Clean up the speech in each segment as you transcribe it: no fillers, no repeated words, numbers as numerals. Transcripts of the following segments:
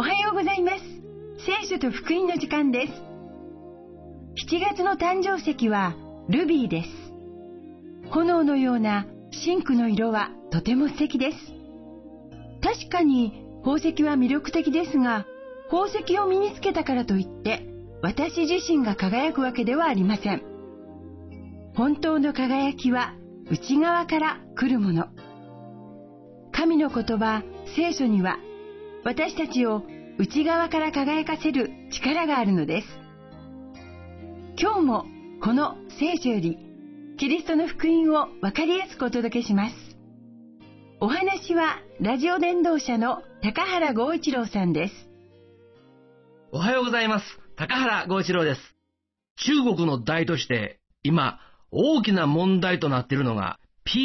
はようございます。聖書と福音の時間です。7月の誕生石はルビーです。炎のような真紅の色はとても素敵です。確かに宝石は魅力的ですが、宝石を身につけたからといって私自身が輝くわけではありません。本当の輝きは内側から来るもの。神の言葉、聖書には私たちを内側から輝かせる力があるのです。今日もこの聖書よりキリストの福音を分かりやすくお届けします。お話はラジオ伝道者の高原剛一郎さんです。 おはようございます。高原剛一郎です。中国の大都市で今大きな問題となっているのが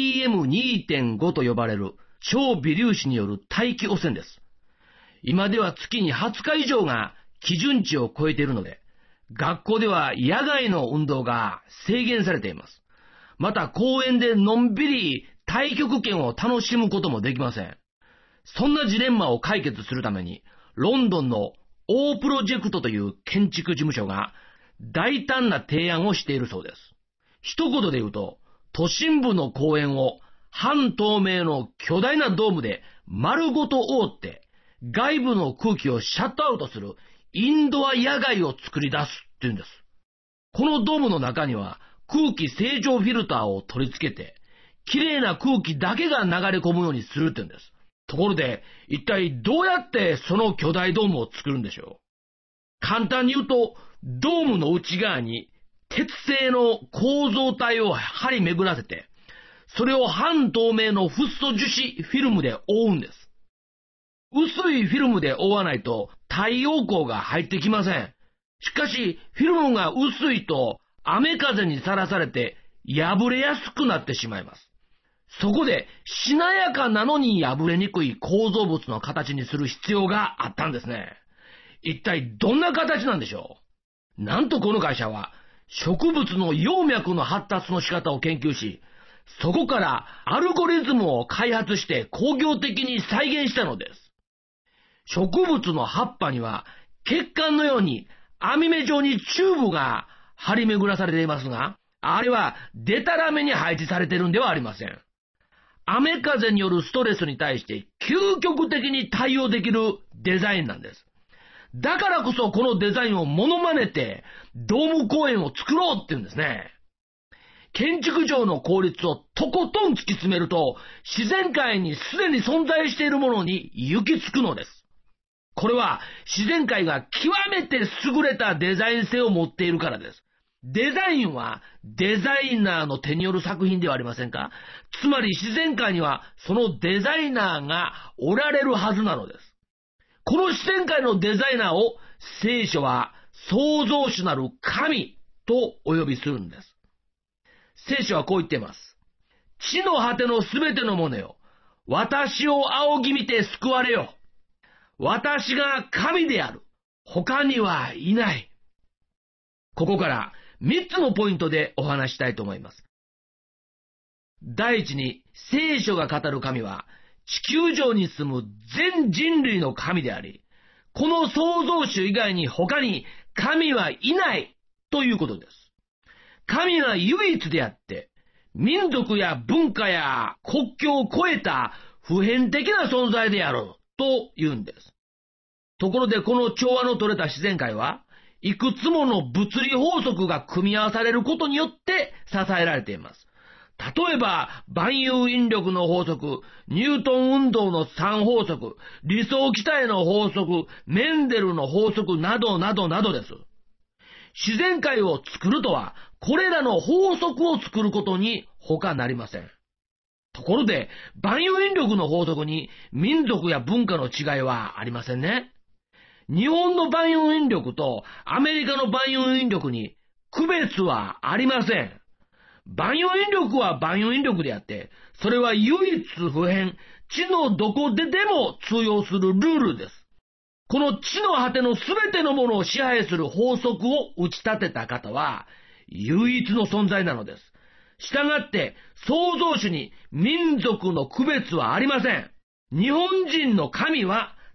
PM2.5 と呼ばれる超微粒子による大気汚染です。今では月に20日以上が基準値を超えているので、学校では野外の運動が制限されています。また公園でのんびり太極拳を楽しむこともできません。そんなジレンマを解決するために、ロンドンのオープロジェクトという建築事務所が大胆な提案をしているそうです。一言で言うと、都心部の公園を半透明の巨大なドームで丸ごと覆って、外部の空気をシャットアウトするインドア野外を作り出すっていうんです。このドームの中には空気清浄フィルターを取り付けて、きれいな空気だけが流れ込むようにするっていうんです。ところで、一体どうやってその巨大ドームを作るんでしょう。簡単に言うと、ドームの内側に鉄製の構造体を張り巡らせて、それを半透明のフッ素樹脂フィルムで覆うんです。薄いフィルムで覆わないと太陽光が入ってきません。しかし、フィルムが薄いと雨風にさらされて破れやすくなってしまいます。そこで、しなやかなのに破れにくい構造物の形にする必要があったんですね。一体どんな形なんでしょう。なんとこの会社は、植物の葉脈の発達の仕方を研究し、そこからアルゴリズムを開発して工業的に再現したのです。植物の葉っぱには血管のように網目状にチューブが張り巡らされていますが、あれはデタラメに配置されているんではありません。雨風によるストレスに対して究極的に対応できるデザインなんです。だからこそこのデザインをモノマネてドーム公園を作ろうって言うんですね。建築上の効率をとことん突き詰めると、自然界にすでに存在しているものに行き着くのです。これは自然界が極めて優れたデザイン性を持っているからです。デザインはデザイナーの手による作品ではありませんか？つまり自然界にはそのデザイナーがおられるはずなのです。この自然界のデザイナーを聖書は創造主なる神とお呼びするんです。聖書はこう言っています。地の果てのすべてのものよ、私を仰ぎ見て救われよ。私が神である。他にはいない。ここから3つのポイントでお話したいと思います。第一に、聖書が語る神は地球上に住む全人類の神であり、この創造主以外に他に神はいないということです。神は唯一であって、民族や文化や国境を超えた普遍的な存在であると言うんです。ところでこの調和の取れた自然界はいくつもの物理法則が組み合わされることによって支えられています。例えば万有引力の法則、ニュートン運動の3法則、理想気体の法則、メンデルの法則などなどなどです。自然界を作るとはこれらの法則を作ることに他なりません。ところで万有引力の法則に民族や文化の違いはありませんね。日本の万有引力とアメリカの万有引力に区別はありません。万有引力は万有引力であって、それは唯一不変、地のどこででも通用するルールです。この地の果てのすべてのものを支配する法則を打ち立てた方は唯一の存在なのです。したがって創造主に民族の区別はありません。日本人の神は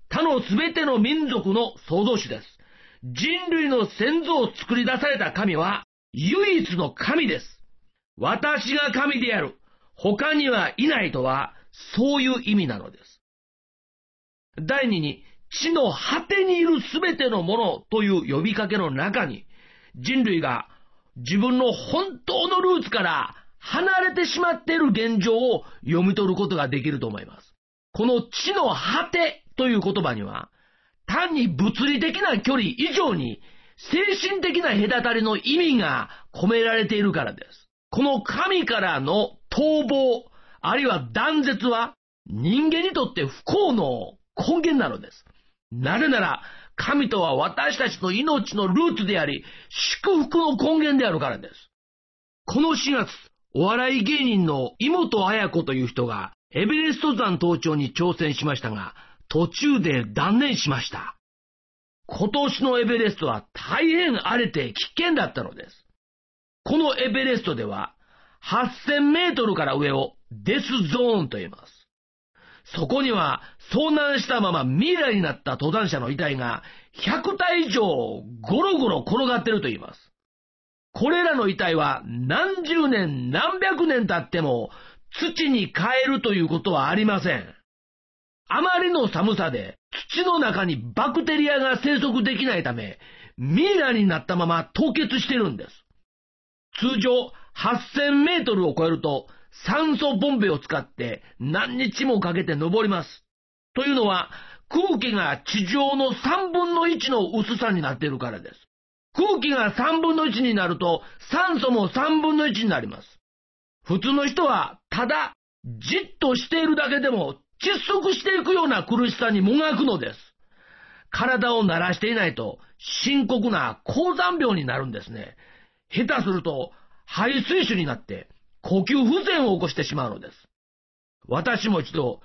他のすべての民族の創造主です。人類の先祖を作り出された神は唯一の神です。私が神である。他にはいないとは、そういう意味なのです。第二に、地の果てにいるすべてのものという呼びかけの中に、人類が自分の本当のルーツから離れてしまっている現状を読み取ることができると思います。この地の果てという言葉には、単に物理的な距離以上に精神的な隔たりの意味が込められているからです。この神からの逃亡、あるいは断絶は人間にとって不幸の根源なのです。なぜなら神とは私たちの命のルーツであり、祝福の根源であるからです。この4月、お笑い芸人の井本彩子という人がエベレスト山登頂に挑戦しましたが、途中で断念しました。今年のエベレストは大変荒れて危険だったのです。このエベレストでは8000メートルから上をデスゾーンと言います。そこには遭難したままミイラになった登山者の遺体が100体以上ゴロゴロ転がっていると言います。これらの遺体は何十年何百年経っても土に還るということはありません。あまりの寒さで土の中にバクテリアが生息できないため、ミイラになったまま凍結しているんです。通常8000メートルを超えると酸素ボンベを使って何日もかけて登ります。というのは空気が地上の3分の1の薄さになっているからです。空気が3分の1になると酸素も3分の1になります。普通の人はただじっとしているだけでも窒息していくような苦しさにもがくのです。体を慣らしていないと深刻な高山病になるんですね。下手すると肺水腫になって呼吸不全を起こしてしまうのです。私も一度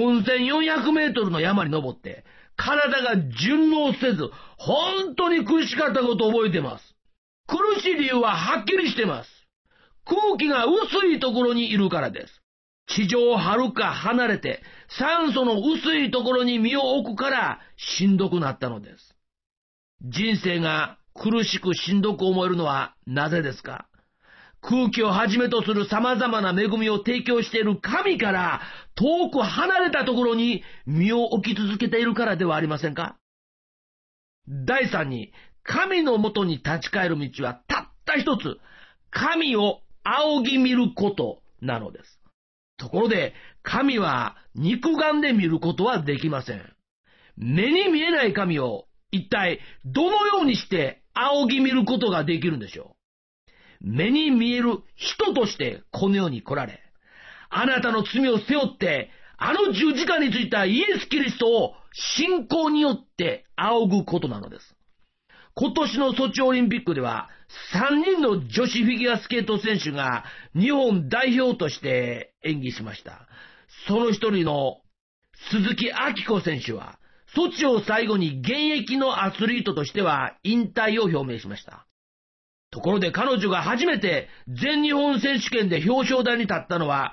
4400メートルの山に登って体が順応せず本当に苦しかったことを覚えています。苦しい理由ははっきりしています。空気が薄いところにいるからです。地上をはるか離れて酸素の薄いところに身を置くからしんどくなったのです。人生が苦しくしんどく思えるのはなぜですか？空気をはじめとする様々な恵みを提供している神から遠く離れたところに身を置き続けているからではありませんか？第三に、神のもとに立ち返る道はたった一つ、神を仰ぎ見ることなのです。ところで、神は肉眼で見ることはできません。目に見えない神を一体どのようにして仰ぎ見ることができるんでしょう？目に見える人としてこの世に来られ、あなたの罪を背負ってあの十字架についたイエス・キリストを信仰によって仰ぐことなのです。今年のソチオリンピックでは3人の女子フィギュアスケート選手が日本代表として演技しました。その一人の鈴木明子選手はソチを最後に現役のアスリートとしては引退を表明しました。ところで彼女が初めて全日本選手権で表彰台に立ったのは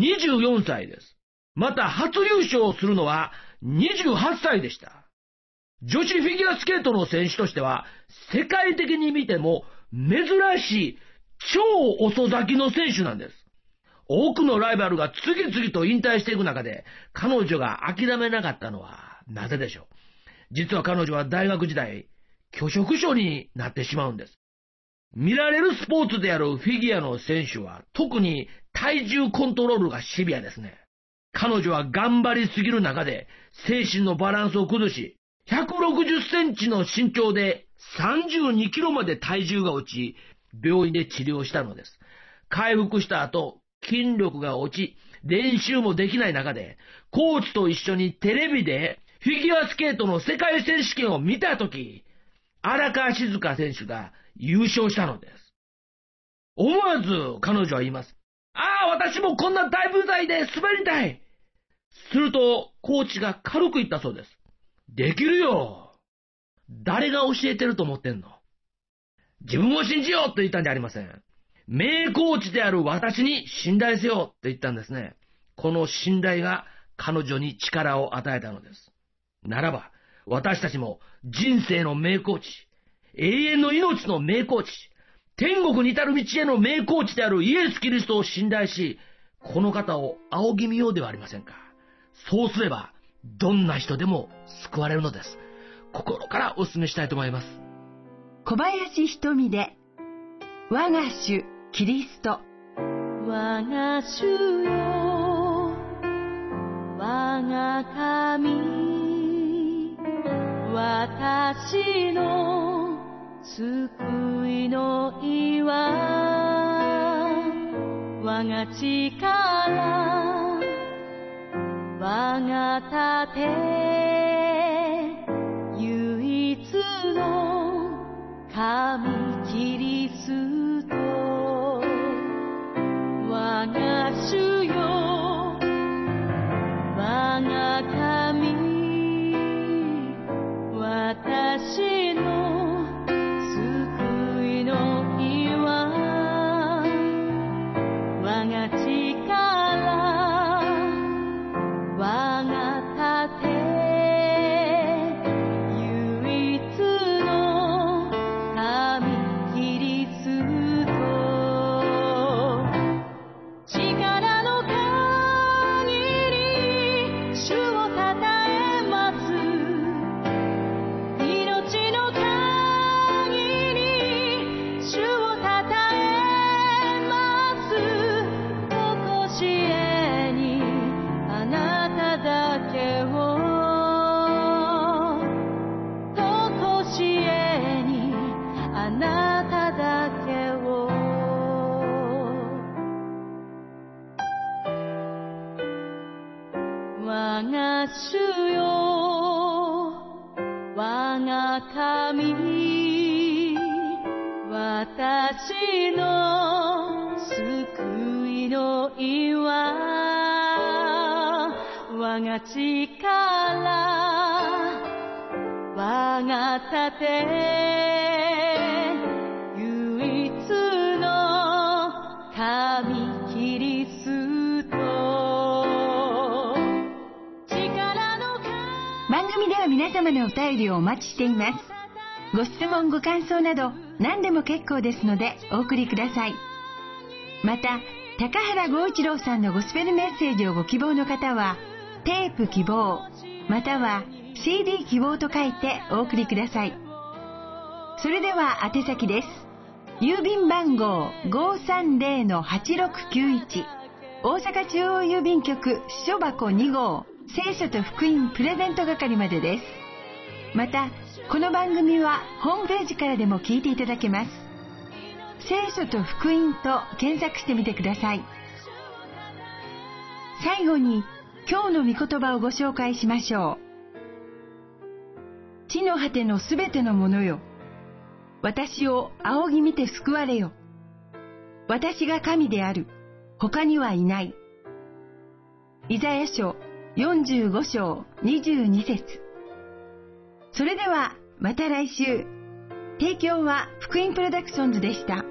24歳です。また初優勝するのは28歳でした。女子フィギュアスケートの選手としては世界的に見ても珍しい超遅咲きの選手なんです。多くのライバルが次々と引退していく中で彼女が諦めなかったのはなぜでしょう？実は彼女は大学時代拒食症になってしまうんです。見られるスポーツであるフィギュアの選手は特に体重コントロールがシビアですね。彼女は頑張りすぎる中で精神のバランスを崩し、160センチの身長で32キロまで体重が落ち、病院で治療したのです。回復した後、筋力が落ち、練習もできない中で、コーチと一緒にテレビでフィギュアスケートの世界選手権を見たとき、荒川静香選手が優勝したのです。思わず彼女は言います。ああ、私もこんな大舞台で滑りたい。すると、コーチが軽く言ったそうです。できるよ。誰が教えてると思ってんの？自分を信じようと言ったんじゃありません。名コーチである私に信頼せよと言ったんですね。この信頼が彼女に力を与えたのです。 ならば、私たちも人生の名コーチ、永遠の命の名コーチ、天国に至る道への名コーチであるイエス・キリストを信頼し、この方を仰ぎ見ようではありませんか。そうすれば、どんな人でも救われるのです。心からお勧めしたいと思います。 小林瞳で、我が主キリスト。 我が主よ、我が神、私の救いの岩、我が力、我が盾、唯一の神キリスト。我が主よ、我が神、私の救いの岩、我が力、我が盾、唯一の神キリスト。力の限り主をたたえます。命の限り主をたたえます。とこしえにあなただけを、とこしえにあなただけを。我が主よ、我が神、私の救いの岩、我が力、我が盾、唯一の神キリスト。 番組では皆様のお便りをお待ちしています。ご質問ご感想など何でも結構ですのでお送りください。また高原剛一郎さんのゴスペルメッセージをご希望の方は、テープ希望または CD 希望と書いてお送りください。それでは宛先です。郵便番号 530-8691 大阪中央郵便局支所箱2号聖書と福音プレゼント係までです。またこの番組はホームページからでも聞いていただけます。聖書と福音と検索してみてください。最後に今日の御言葉をご紹介しましょう。地の果てのすべてのものよ、私を仰ぎ見て救われよ。私が神である、他にはいない。イザヤ書45章22節。それではまた来週。提供は福音プロダクションズでした。